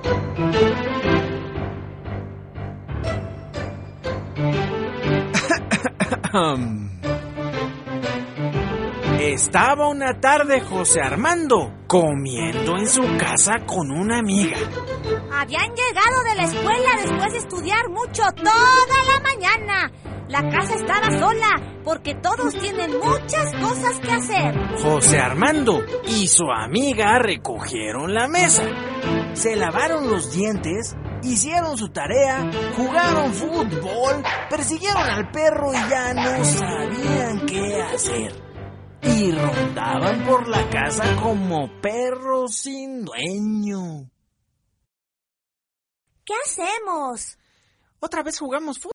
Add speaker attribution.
Speaker 1: Estaba una tarde José Armando comiendo en su casa con una amiga.
Speaker 2: Habían llegado de la escuela después de estudiar mucho toda la mañana. La casa estaba sola porque todos tienen muchas cosas que hacer.
Speaker 1: José Armando y su amiga recogieron la mesa, se lavaron los dientes, hicieron su tarea, jugaron fútbol, persiguieron al perro y ya no sabían qué hacer. Y rondaban por la casa como perros sin dueño.
Speaker 2: ¿Qué hacemos?
Speaker 1: Otra vez jugamos fútbol.